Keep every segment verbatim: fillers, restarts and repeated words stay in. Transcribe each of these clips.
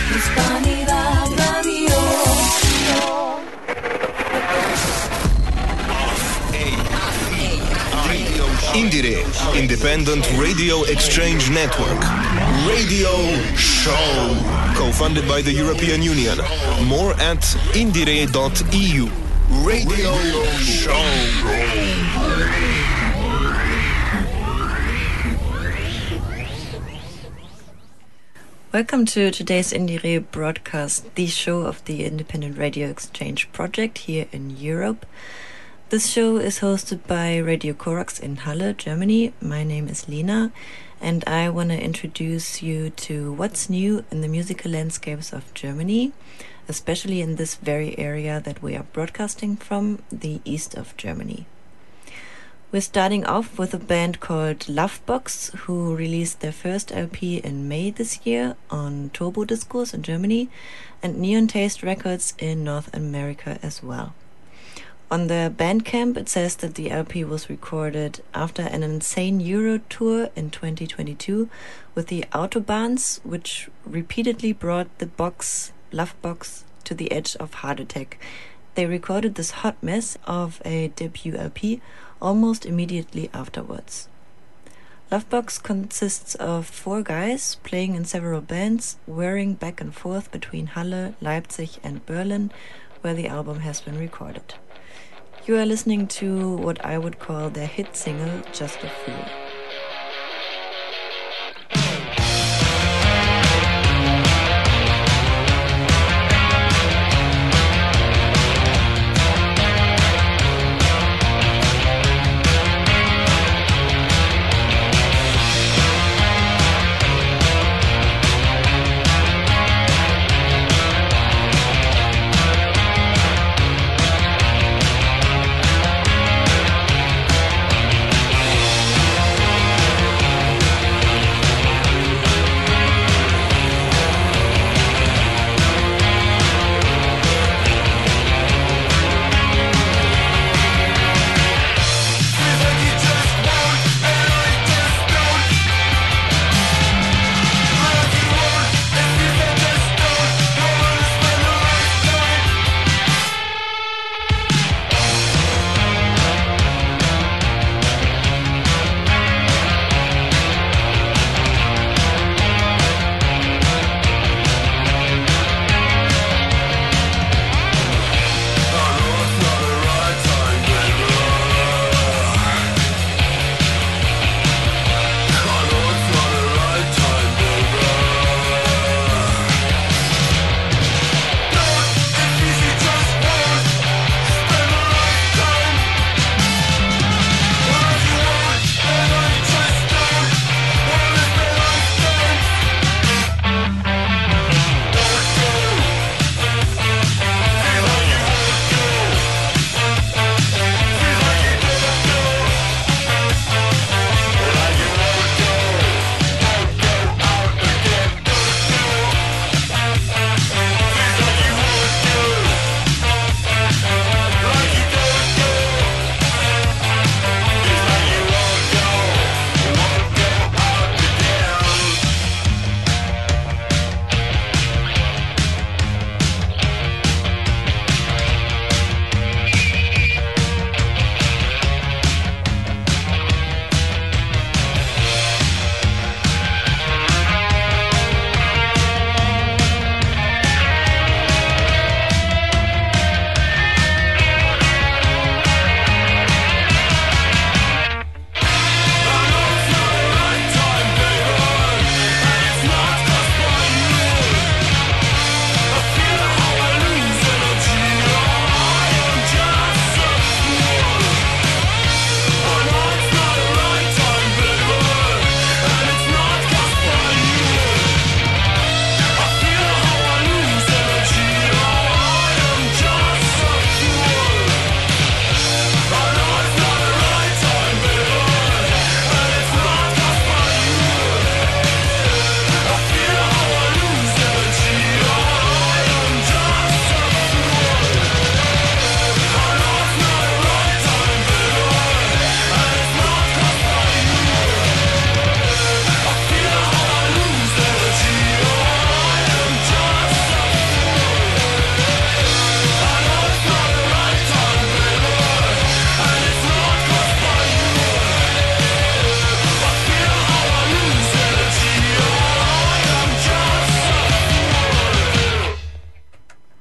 Hispanidad Radio. Indire, Independent Radio Exchange Network. Radio Show. Co-funded by the European Union. More at indire dot e u. Radio Show. Welcome to today's Indire broadcast, the show of the Independent Radio Exchange project here in Europe. This show is hosted by Radio Korax in Halle, Germany. My name is Lena, and I want to introduce you to what's new in the musical landscapes of Germany, especially in this very area that we are broadcasting from, the east of Germany. We're starting off with a band called Lovebox, who released their first L P in May this year on Turbo Discos in Germany and Neon Taste Records in North America as well. On their Bandcamp, it says that the L P was recorded after an insane Euro tour in twenty twenty-two with the Autobahns, which repeatedly brought the box, Lovebox, to the edge of heart attack. They recorded this hot mess of a debut L P almost immediately afterwards. Lovebox consists of four guys playing in several bands, whirring back and forth between Halle, Leipzig and Berlin, where the album has been recorded. You are listening to what I would call their hit single, Just a Fool. We'll be right back.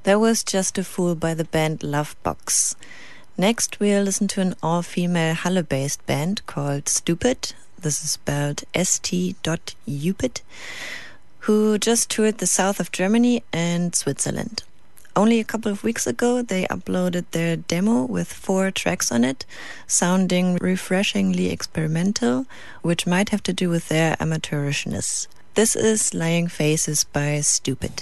That was Just a Fool by the band Lovebox. Next, we'll listen to an all-female Halle-based band called Stupid. This is spelled S T U P I D, who just toured the south of Germany and Switzerland. Only a couple of weeks ago, they uploaded their demo with four tracks on it, sounding refreshingly experimental, which might have to do with their amateurishness. This is Lying Faces by Stupid.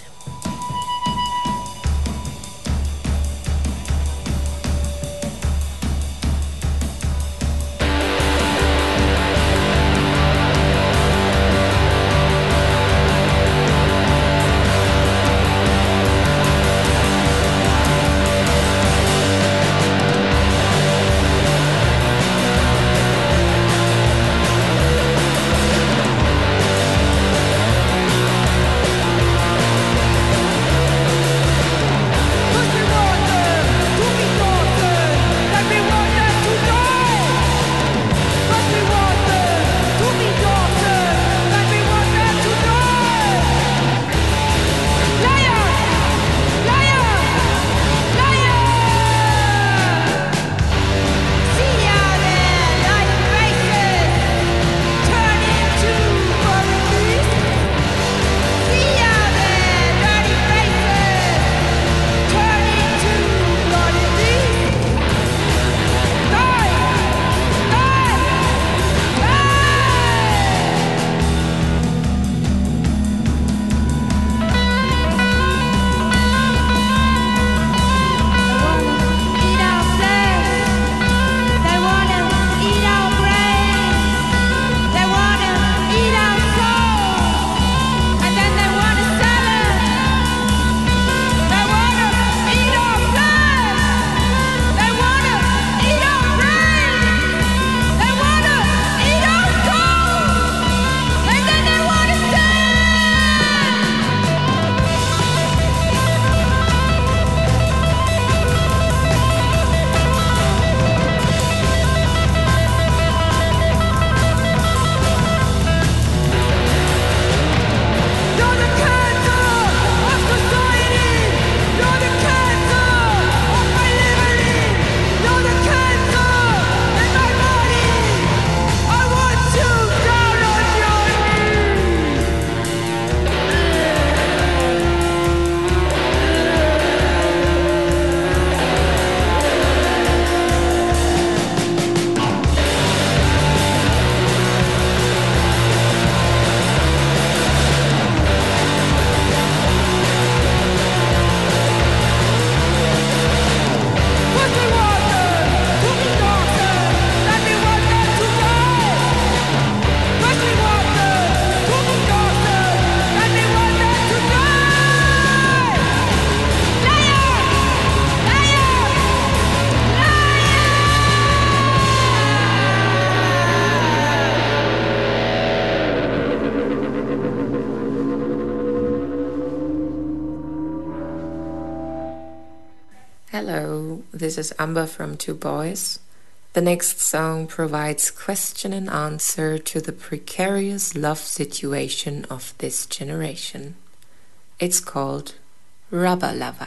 Hello, this is Amber from Two Boys. The next song provides question and answer to the precarious love situation of this generation. It's called Rubber Lover.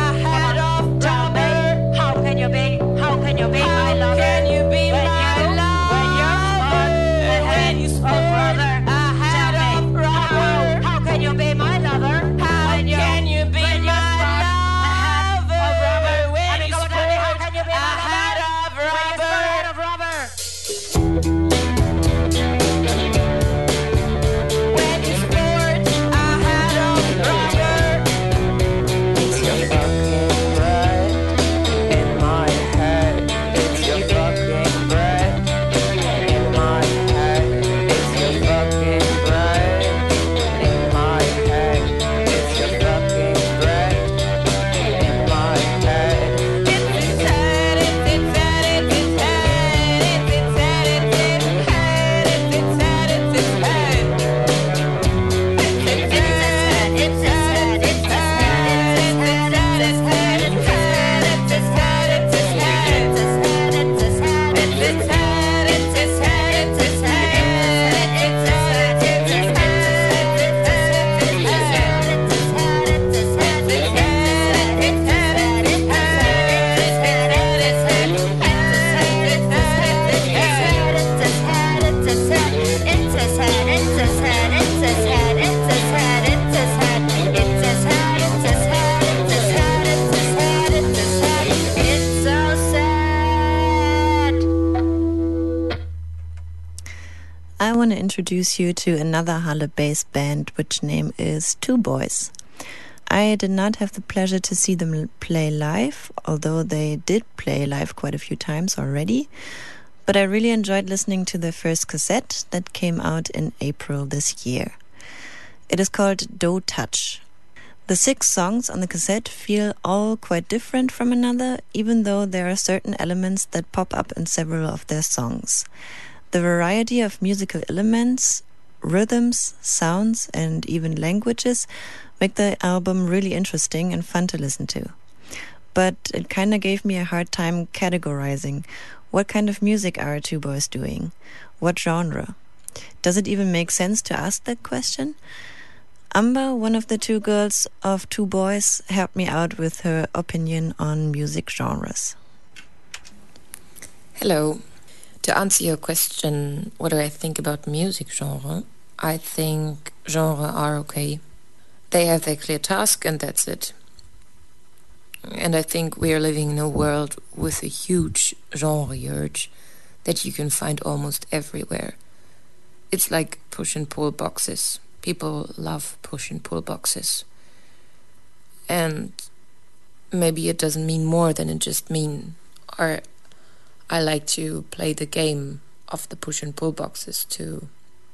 How can you be my lover? want to introduce you to another Halle-based band, which name is Two Boys. I did not have the pleasure to see them play live, although they did play live quite a few times already. But I really enjoyed listening to their first cassette that came out in April this year. It is called Do Touch. The six songs on the cassette feel all quite different from another, even though there are certain elements that pop up in several of their songs. The variety of musical elements, rhythms, sounds, and even languages make the album really interesting and fun to listen to. But it kind of gave me a hard time categorizing. What kind of music are Two Boys doing? What genre? Does it even make sense to ask that question? Amber, one of the two girls of Two Boys, helped me out with her opinion on music genres. Hello. To answer your question, what do I think about music genre? I think genre are okay. They have their clear task and that's it. And I think we are living in a world with a huge genre urge that you can find almost everywhere. It's like push and pull boxes. People love push and pull boxes. And maybe it doesn't mean more than it just mean. Or I like to play the game of the push and pull boxes to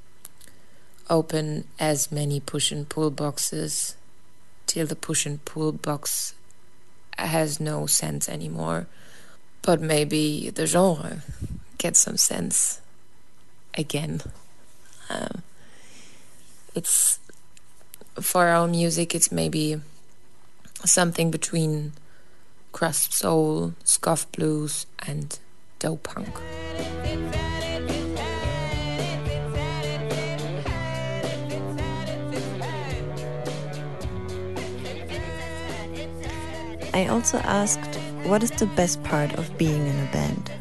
open as many push and pull boxes till the push and pull box has no sense anymore. But maybe the genre gets some sense again. Um, It's, for our music, it's maybe something between crust soul, scuff blues, and dough punk. I also asked, what is the best part of being in a band?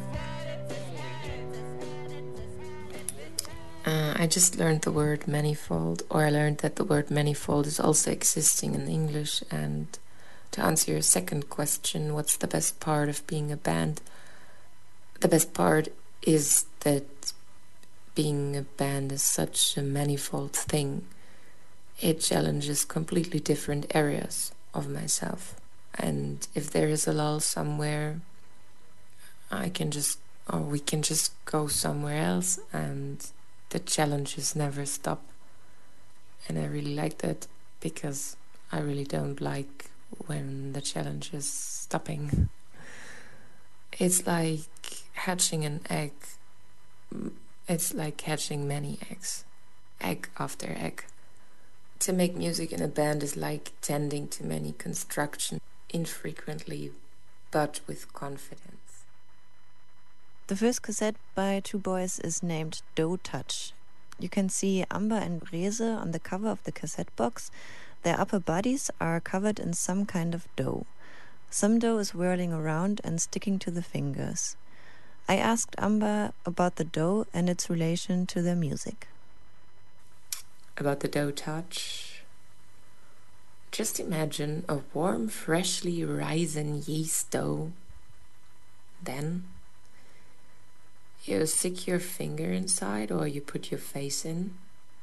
Uh, I just learned the word manifold, or I learned that the word manifold is also existing in English. And to answer your second question, what's the best part of being a band? The best part is that being a band is such a manifold thing. It challenges completely different areas of myself. And if there is a lull somewhere, I can just, or we can just go somewhere else, and the challenges never stop. And I really like that, because I really don't like when the challenge is stopping. It's like hatching an egg. It's like hatching many eggs, egg after egg. To make music in a band is like tending to many constructions, infrequently, but with confidence. The first cassette by Two Boys is named Do Touch. You can see Amber and Brese on the cover of the cassette box. Their upper bodies are covered in some kind of dough. Some dough is whirling around and sticking to the fingers. I asked Amber about the dough and its relation to their music. About the dough touch, just imagine a warm, freshly risen yeast dough. Then you stick your finger inside, or you put your face in,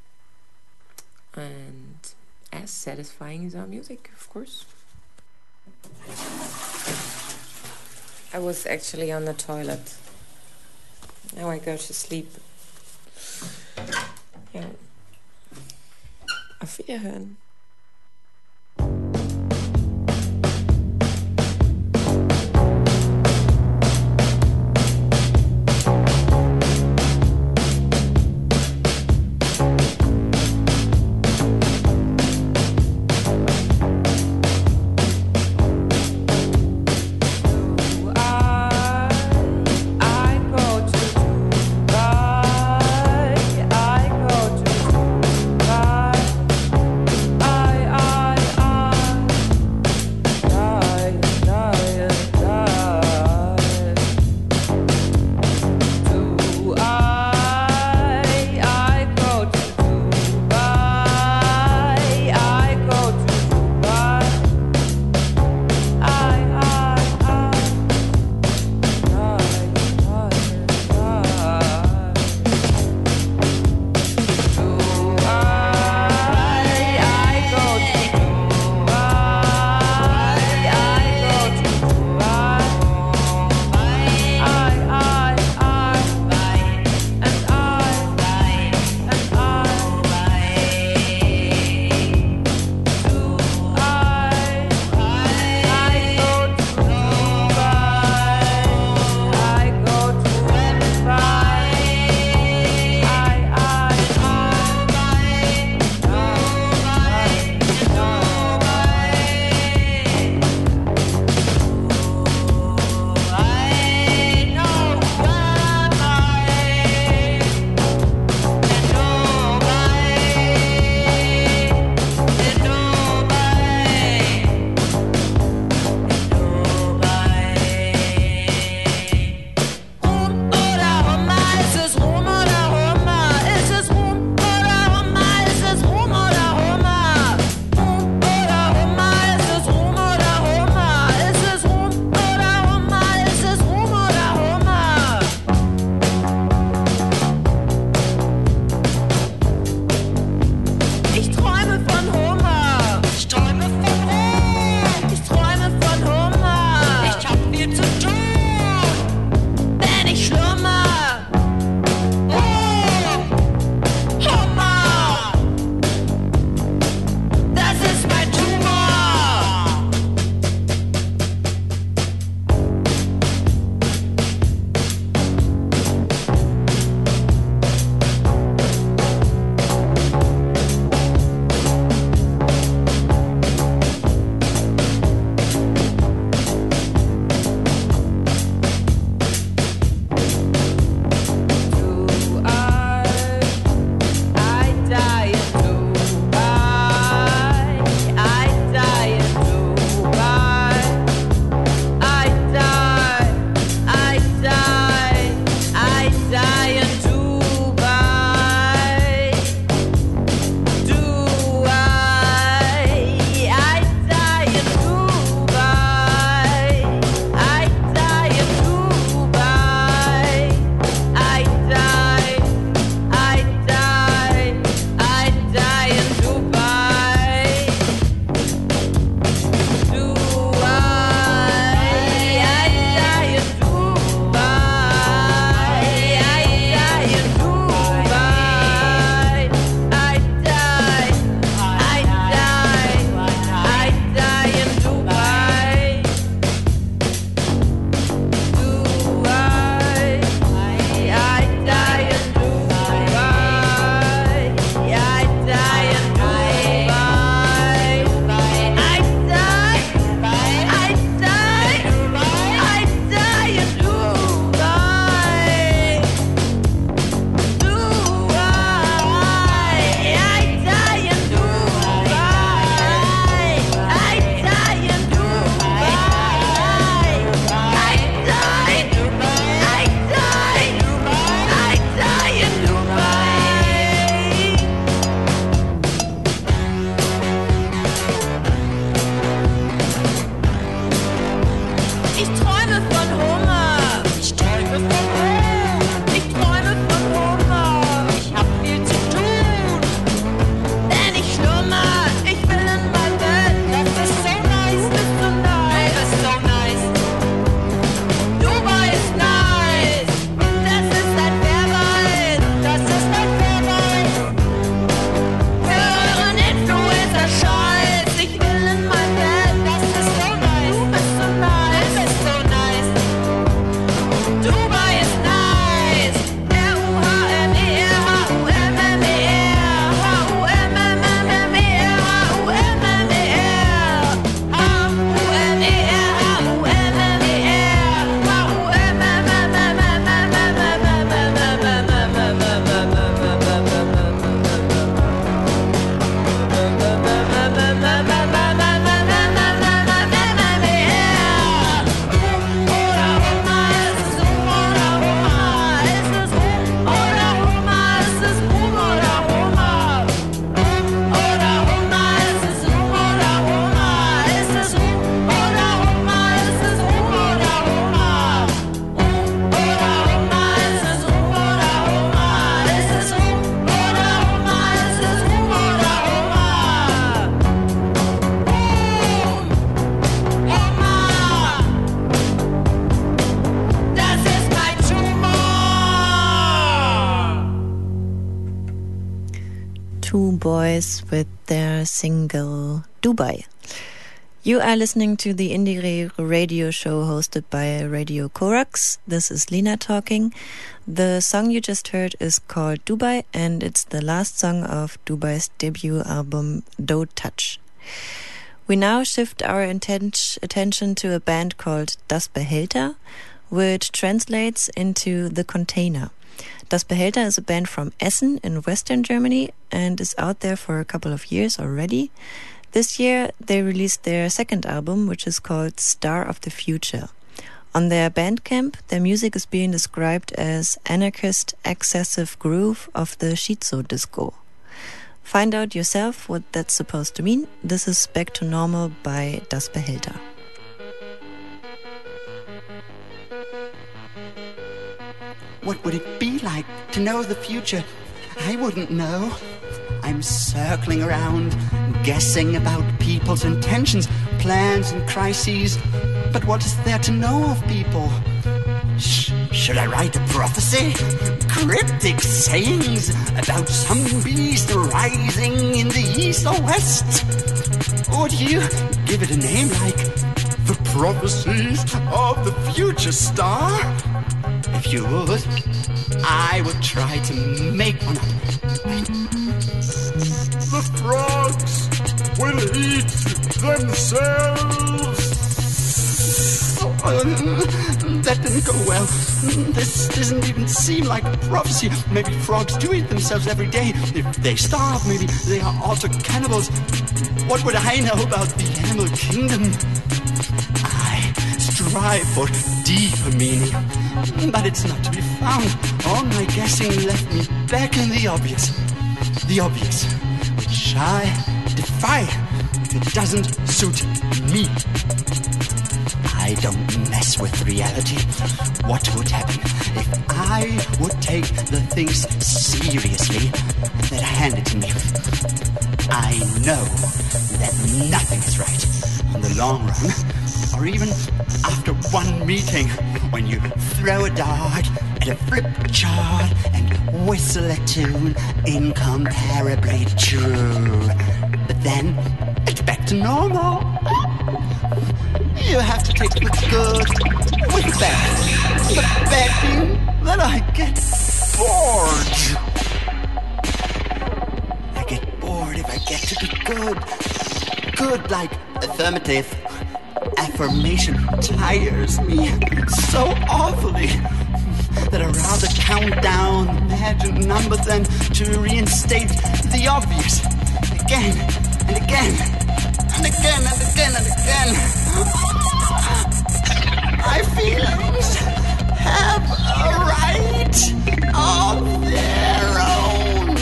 and as satisfying as our music, of course. I was actually on the toilet. Now I go to sleep. Ja. Auf Wiederhören. I Two Boys with their single Dubai. You are listening to the Indire radio show hosted by Radio Corax. This is Lena talking. The song you just heard is called Dubai, and it's the last song of Dubai's debut album, Do Touch. We now shift our intent- attention to a band called Das Behälter, which translates into The Container. Das Behälter is a band from Essen in Western Germany and is out there for a couple of years already. This year they released their second album, which is called Star of the Future. On their Bandcamp, their music is being described as anarchist excessive groove of the Shizo disco. Find out yourself what that's supposed to mean. This is Back to Normal by Das Behälter. What would it be like to know the future? I wouldn't know. I'm circling around, guessing about people's intentions, plans and crises. But what is there to know of people? Sh- should I write a prophecy? Cryptic sayings about some beast rising in the east or west? Or do you give it a name like the prophecies of the future star? If you would, I would try to make one up. Wait. The frogs will eat themselves. Oh, that didn't go well. This doesn't even seem like a prophecy. Maybe frogs do eat themselves every day. If they starve, maybe they are also cannibals. What would I know about the animal kingdom? I strive for deeper meaning, but it's not to be found. All my guessing left me back in the obvious. The obvious, which I defy. It doesn't suit me. I don't mess with reality. What would happen if I would take the things seriously that are handed to me? I know that nothing is right in the long run, or even after one meeting when you throw a dart at a flip chart and whistle a tune incomparably true. But then it's back to normal. You have to take the good with the bad. The bad being that I get bored. I get bored if I get to be good. Good like affirmative. Affirmation tires me so awfully that I'd rather count down the magic number than to reinstate the obvious again and again and again and again and again. My feelings have a right of their own.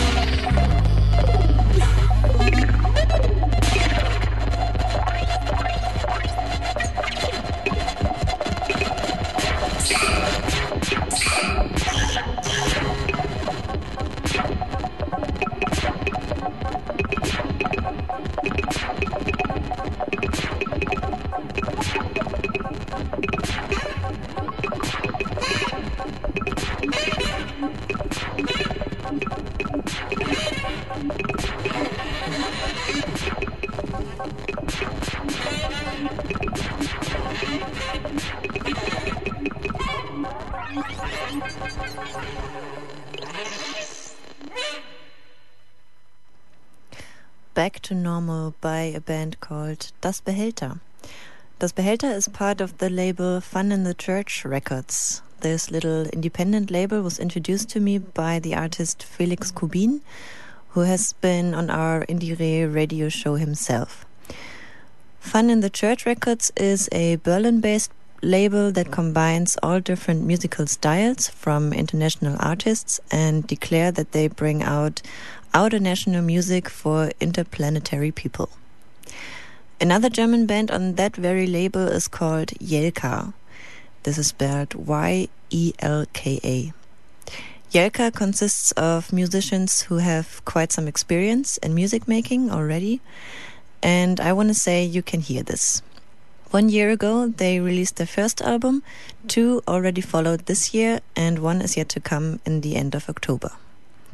Back to Normal by a band called Das Behälter. Das Behälter is part of the label Fun in the Church Records. This little independent label was introduced to me by the artist Felix Kubin, who has been on our Indire radio show himself. Fun in the Church Records is a Berlin-based label that combines all different musical styles from international artists and declare that they bring out outer national music for interplanetary people. Another German band on that very label is called Jelka. This is spelled Y E L K A. Jelka consists of musicians who have quite some experience in music making already, and I want to say you can hear this. One year ago they released their first album, two already followed this year, and one is yet to come in the end of October.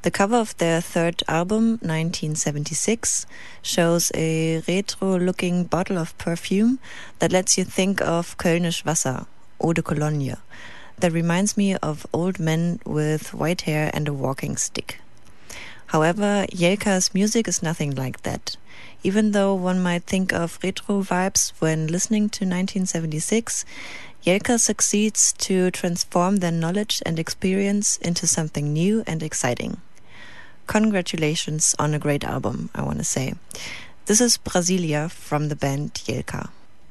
The cover of their third album, nineteen seventy-six, shows a retro-looking bottle of perfume that lets you think of Kölnisch Wasser, Eau de Cologne, that reminds me of old men with white hair and a walking stick. However, Jelka's music is nothing like that. Even though one might think of retro vibes when listening to nineteen seventy-six, Jelka succeeds to transform their knowledge and experience into something new and exciting. Congratulations on a great album, I want to say. This is Brasilia from the band Jelka.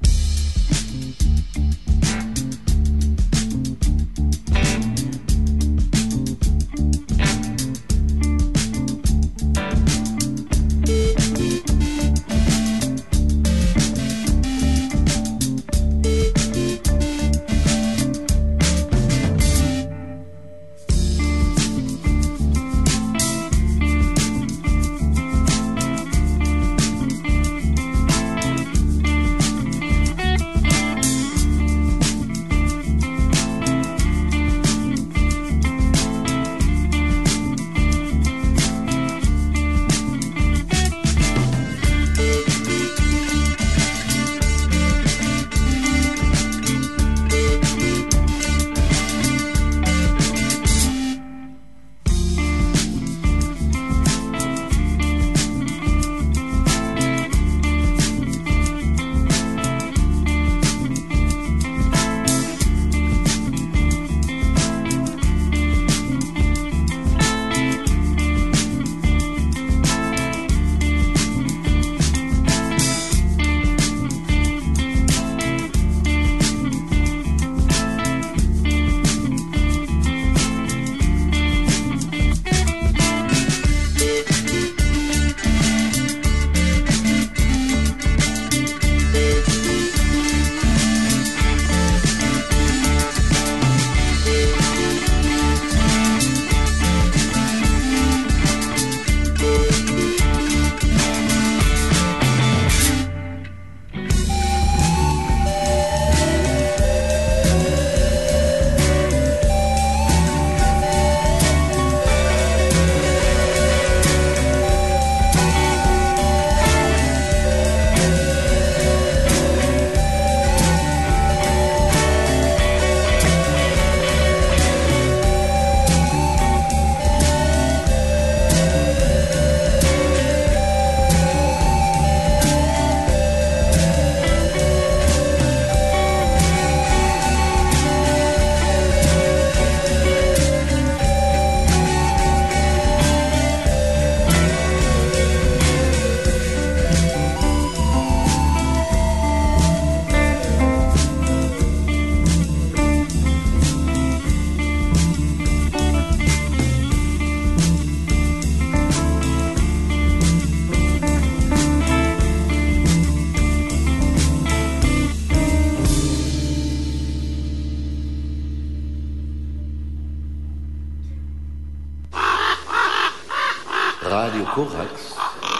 Radio Korax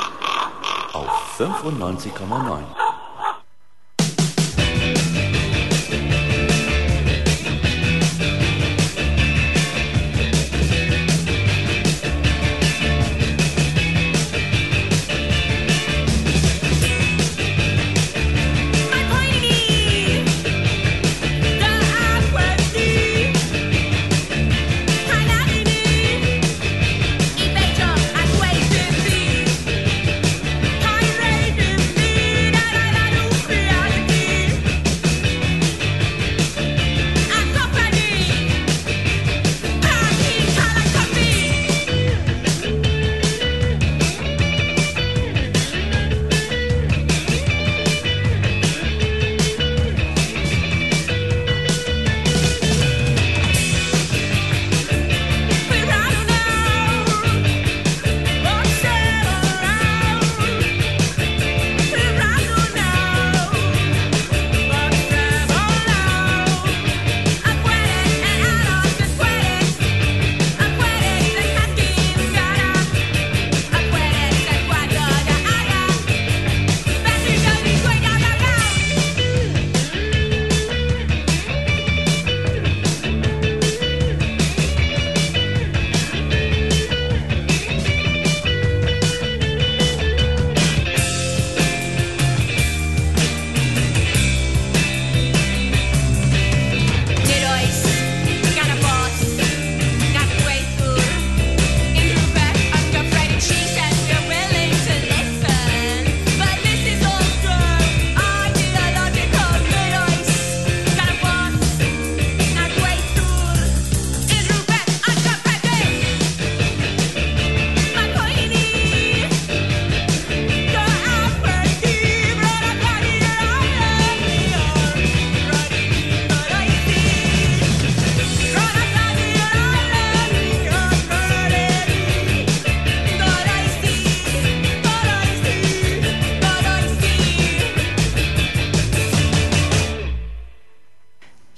auf fünfundneunzig Komma neun. That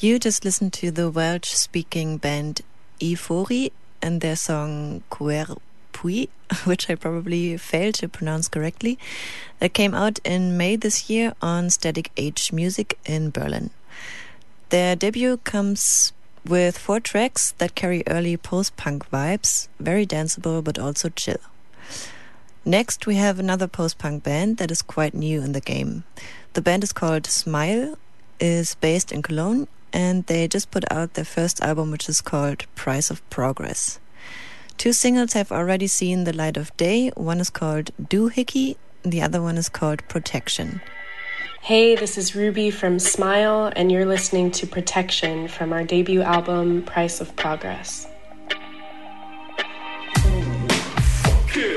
You just listened to the Welsh-speaking band Euphorie and their song Cuer Pui, which I probably failed to pronounce correctly. It came out in May this year on Static Age Music in Berlin. Their debut comes with four tracks that carry early post-punk vibes, very danceable but also chill. Next, we have another post-punk band that is quite new in the game. The band is called Smile, is based in Cologne, and they just put out their first album, which is called Price of Progress. Two singles have already seen the light of day. One is called Doohickey, the other one is called Protection. Hey, this is Ruby from Smile, and you're listening to Protection from our debut album, Price of Progress. Okay.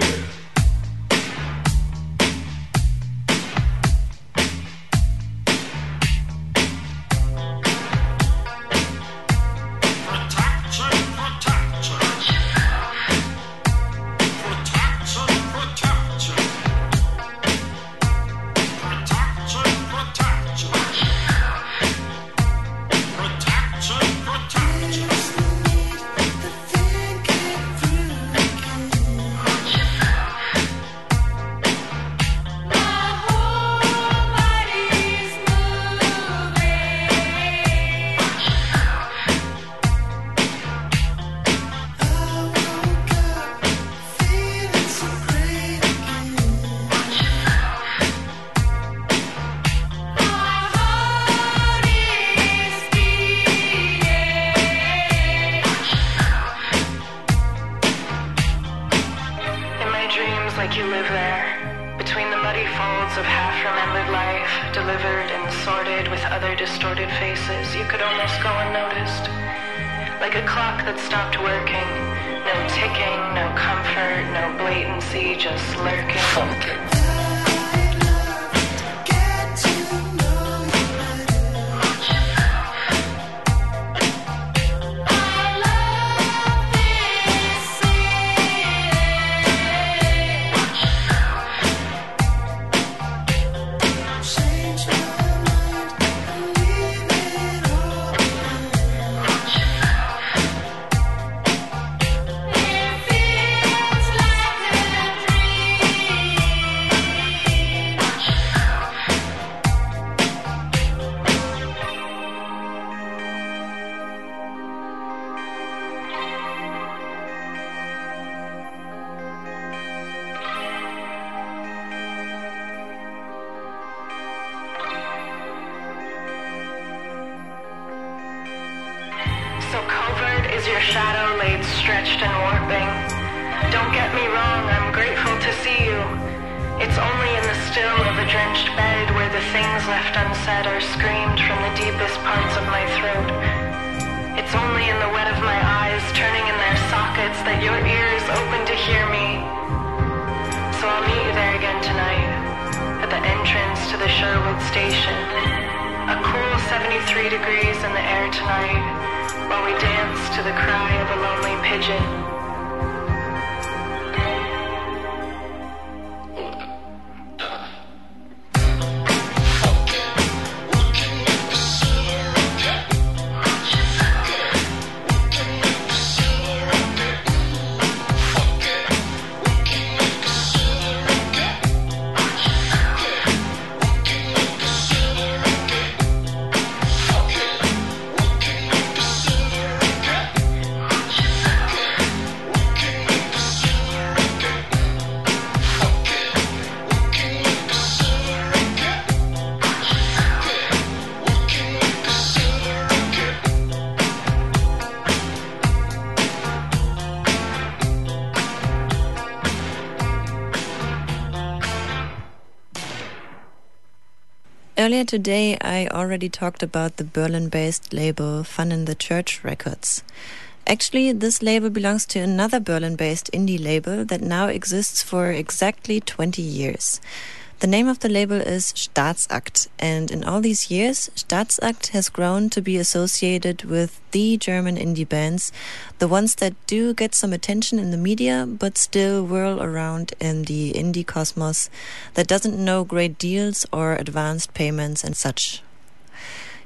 Earlier today, I already talked about the Berlin-based label Fun in the Church Records. Actually, this label belongs to another Berlin-based indie label that now exists for exactly twenty years. The name of the label is Staatsakt, and in all these years, Staatsakt has grown to be associated with the German indie bands, the ones that do get some attention in the media, but still whirl around in the indie cosmos that doesn't know great deals or advanced payments and such.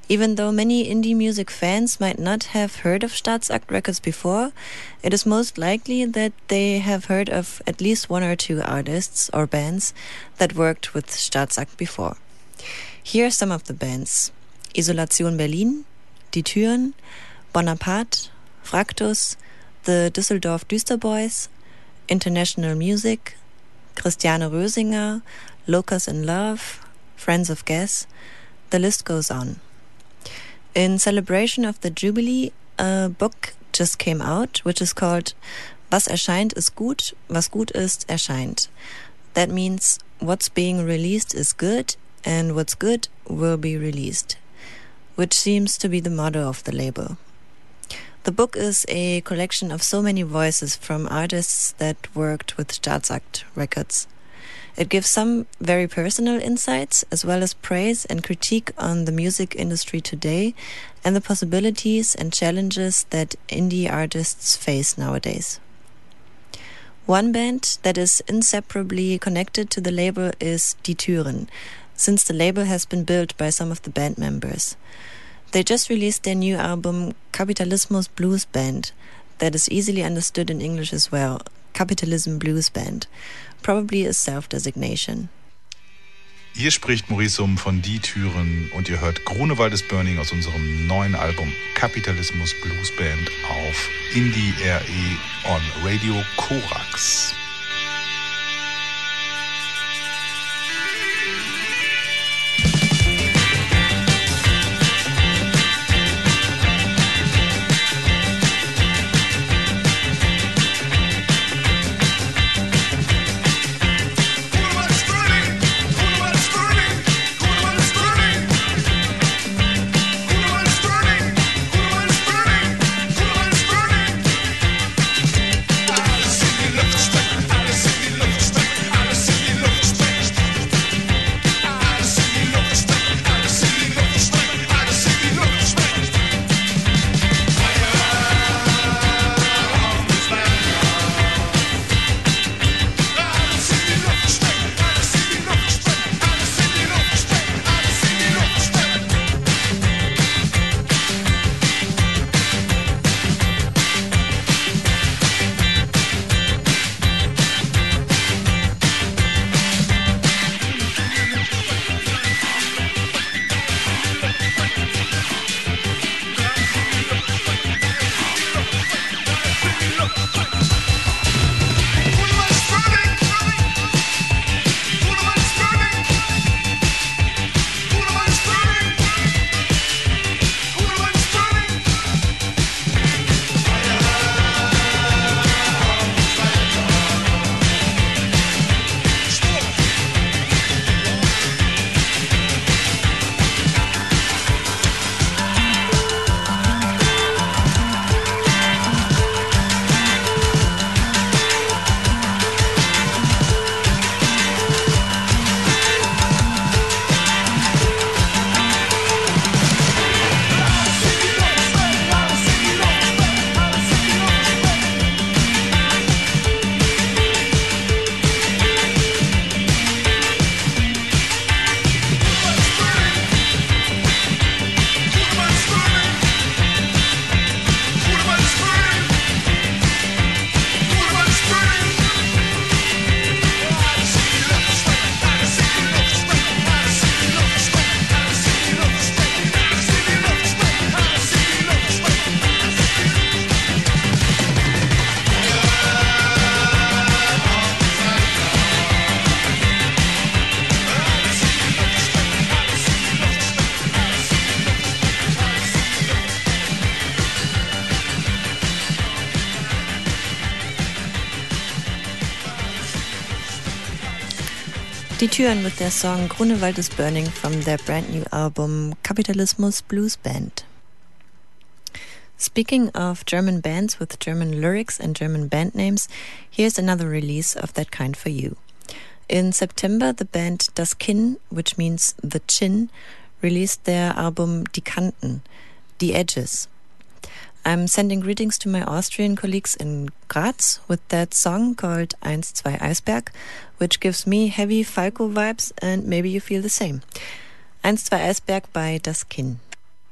Even though many indie music fans might not have heard of Staatsakt Records before, it is most likely that they have heard of at least one or two artists or bands that worked with Staatsakt before. Here are some of the bands: Isolation Berlin, Die Türen, Bonaparte, Fraktus, the Düsseldorf Düsterboys, International Music, Christiane Rösinger, Locus in Love, Friends of Gas. The list goes on. In celebration of the Jubilee, a book just came out, which is called Was erscheint ist gut, was gut ist erscheint. That means what's being released is good, and what's good will be released, which seems to be the motto of the label. The book is a collection of so many voices from artists that worked with Staatsakt Records. It gives some very personal insights, as well as praise and critique on the music industry today and the possibilities and challenges that indie artists face nowadays. One band that is inseparably connected to the label is Die Türen, since the label has been built by some of the band members. They just released their new album Kapitalismus Blues Band, that is easily understood in English as well, Capitalism Blues Band. Probably a self-designation. Hier spricht Maurice Summ von Die Türen und ihr hört Grunewald is Burning aus unserem neuen Album Kapitalismus Blues Band auf Indie R E on Radio Korax. Die Türen with their song Grunewald is Burning from their brand new album Kapitalismus Blues Band. Speaking of German bands with German lyrics and German band names, here's another release of that kind for you. In September, the band Das Kinn, which means the chin, released their album Die Kanten, The Edges. I'm sending greetings to my Austrian colleagues in Graz with that song called eins zwei Eisberg, which gives me heavy Falco vibes, and maybe you feel the same. eins zwei Eisberg by Das Kinn.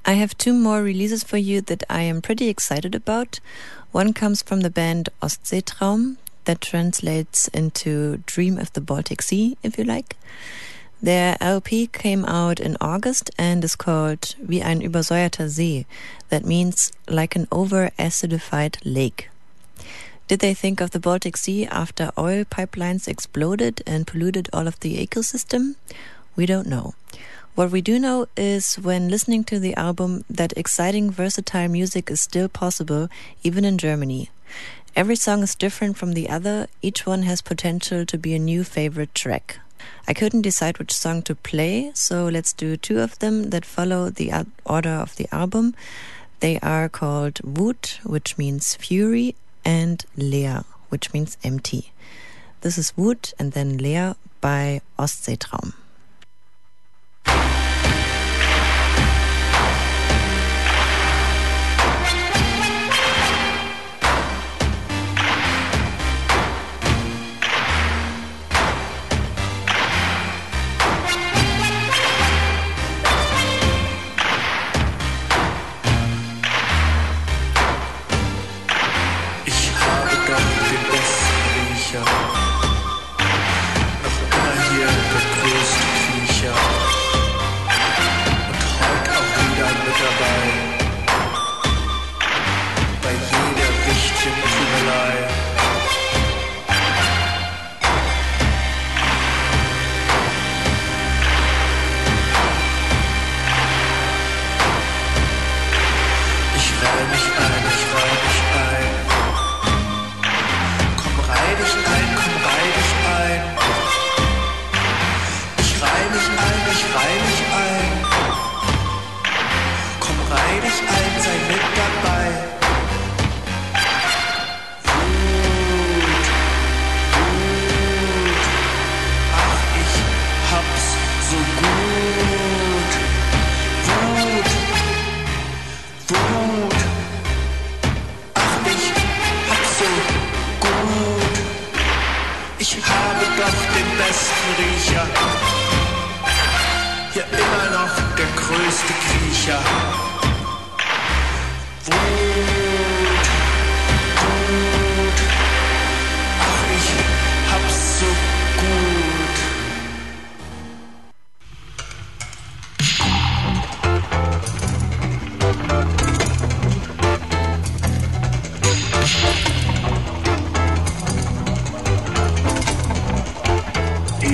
I have two more releases for you that I am pretty excited about. One comes from the band Ostseetraum, that translates into Dream of the Baltic Sea, if you like. Their L P came out in August and is called Wie ein übersäuerter See. That means like an over-acidified lake. Did they think of the Baltic Sea after oil pipelines exploded and polluted all of the ecosystem? We don't know. What we do know is, when listening to the album, that exciting, versatile music is still possible, even in Germany. Every song is different from the other. Each one has potential to be a new favorite track. I couldn't decide which song to play, so let's do two of them that follow the order of the album. They are called Wut, which means fury, and Leer, which means empty. This is Wut and then Leer by Ostseetraum.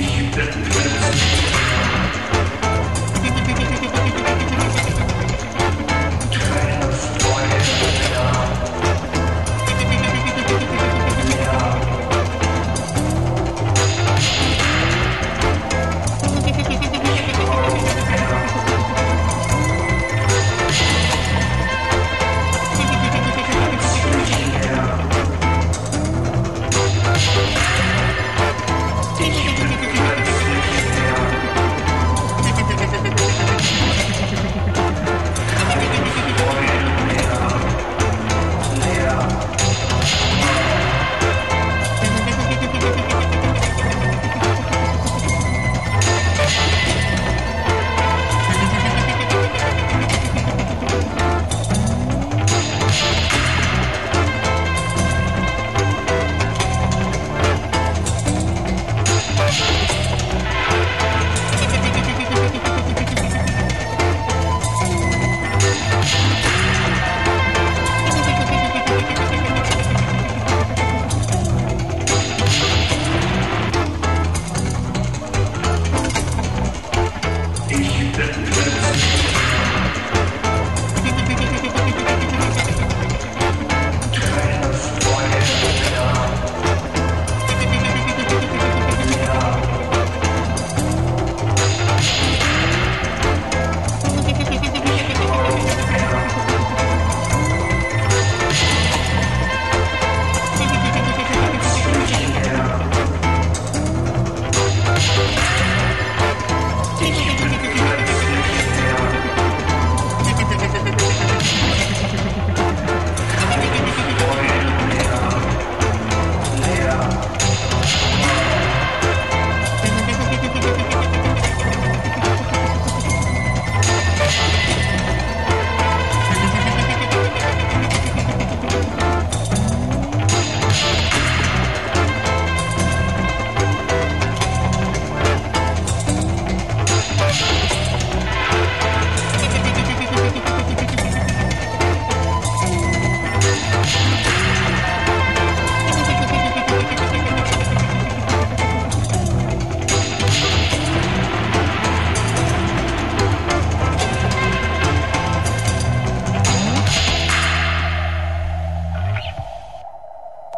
Ich bin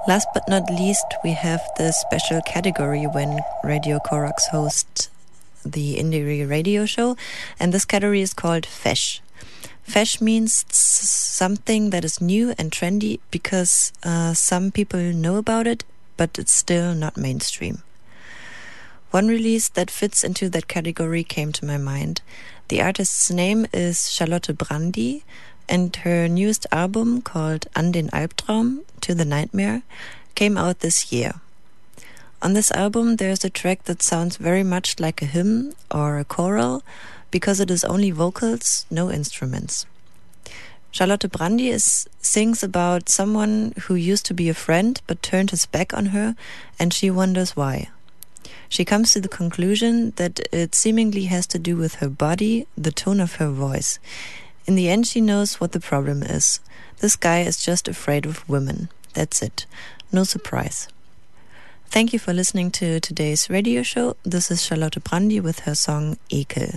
Last but not least, we have the special category when Radio Corax hosts the Indie radio show, and this category is called Fesh. Fesh means something that is new and trendy because uh, some people know about it, but it's still not mainstream. One release that fits into that category came to my mind. The artist's name is Charlotte Brandy, and her newest album, called An den Albtraum, To the Nightmare, came out this year. On this album there's a track that sounds very much like a hymn or a choral, because it is only vocals, no instruments. Charlotte Brandy is, sings about someone who used to be a friend but turned his back on her, and she wonders why. She comes to the conclusion that it seemingly has to do with her body, the tone of her voice. In the end, she knows what the problem is. This guy is just afraid of women. That's it. No surprise. Thank you for listening to today's radio show. This is Charlotte Brandy with her song Ekel.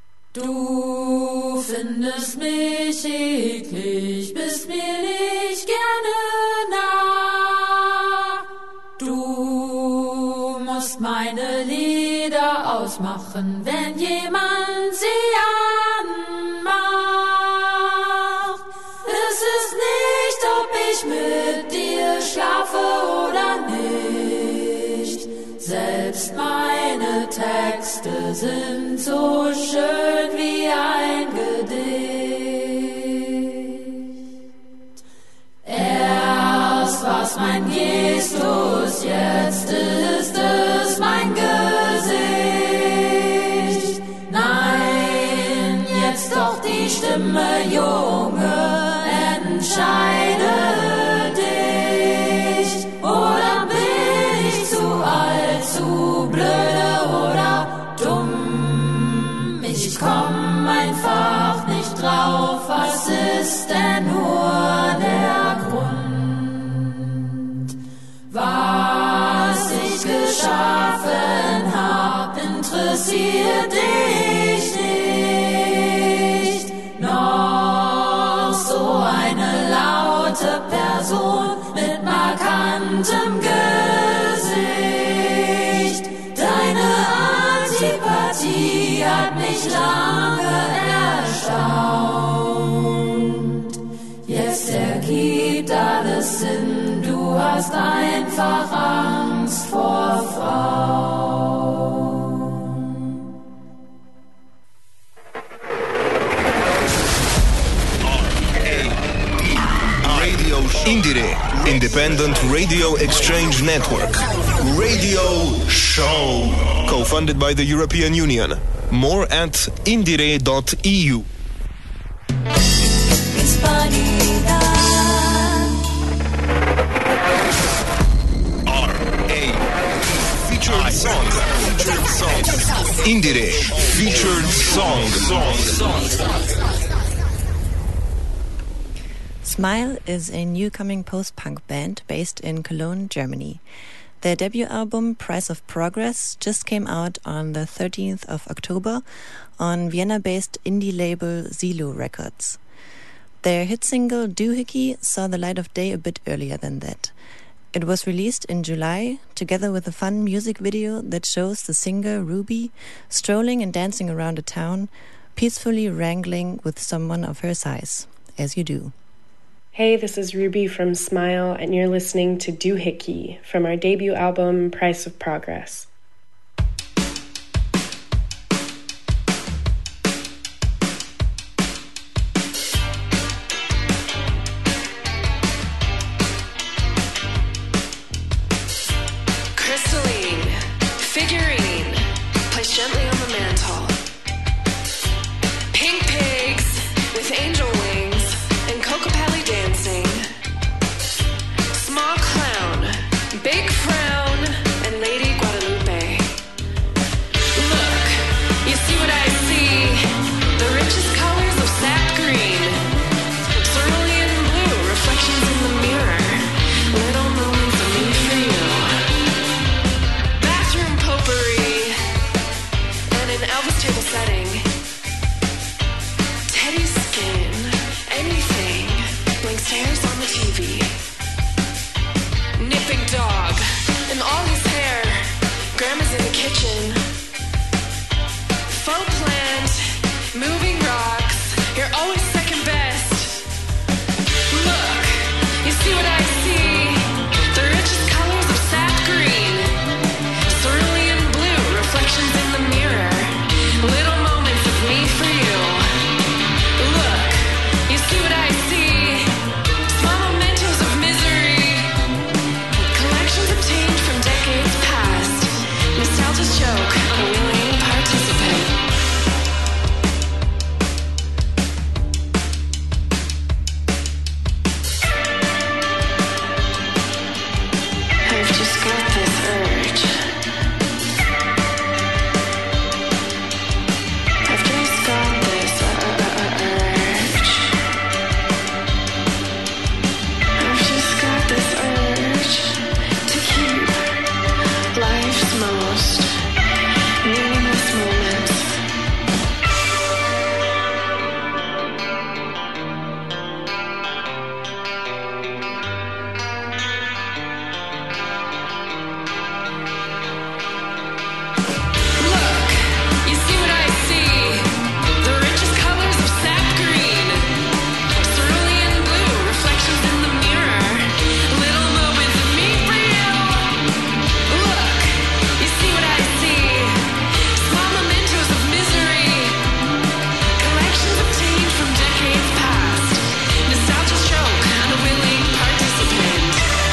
Du findest mich eklig, bist mir nicht gerne nah. Du musst meine Lieder ausmachen, wenn jemand sie anmacht. Es ist nicht, ob ich mit dir schlafe oder nicht. Selbst meine Texte sind so schön wie ein Gedicht. Erst was mein Gestus, jetzt ist es mein Gesicht. Nein, jetzt doch die Stimme, Junge, entscheide dich. Oder bin ich zu alt, zu blöde oder dumm? Ich komm einfach nicht drauf, was ist denn nur der Grund? Was ich geschaffen hab, interessiert dich nicht. Noch so eine laute Person mit markantem Gesicht. Deine Antipathie hat mich lange erstaunt. Jetzt ergibt alles Sinn, du hast einfach Angst vor Frauen. Radio Indire, Independent Radio Exchange Network. Radio Show. Co-funded by the European Union. More at indire dot e u. R A Featured song. Featured song. Indire. Featured song. Smile is a new-coming post-punk band based in Cologne, Germany. Their debut album, Price of Progress, just came out on the thirteenth of October on Vienna-based indie label Zilo Records. Their hit single, Doohickey, saw the light of day a bit earlier than that. It was released in July, together with a fun music video that shows the singer, Ruby, strolling and dancing around a town, peacefully wrangling with someone of her size, as you do. Hey, this is Ruby from Smile, and you're listening to Doohickey from our debut album, Price of Progress. Crystalline, figurine, placed gently on the mantle. Pink pigs with angel wings and Cocopelli dancing. Small clown, big frown, and Lady Guadalupe. Look, you see what I see? The richest colors of sap green, cerulean blue, reflections in the mirror, little moments of me for you. Bathroom potpourri, Grandma's in the kitchen. Faux plant, moving rocks. You're always second best. Look, you see what I see? The richest colors of sap green, cerulean blue, reflections in the mirror. Little moments of me for you. Look, you see what I see? Small mementos of misery. Collections obtained from decades past. Nostalgia's joke, unwilling participant. I've just got this urge. I've just got this uh, urge. I've just got this urge to keep life's most meaningless moments. Look, you see what I see? The richest colors of sap green, cerulean blue, reflections in the mirror. Little moments of me for you. Look, you see what I see? Small mementos of misery. Collections obtained from decades past. Nostalgia's joke, unwilling participant.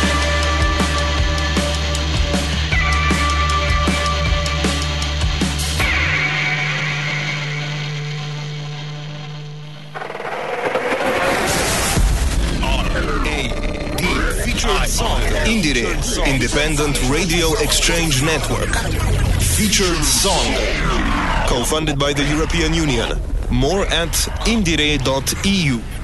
Featured song. Indire, Independent Radio Exchange Network. Featured song. Co-funded by the European Union. More at indire dot e u.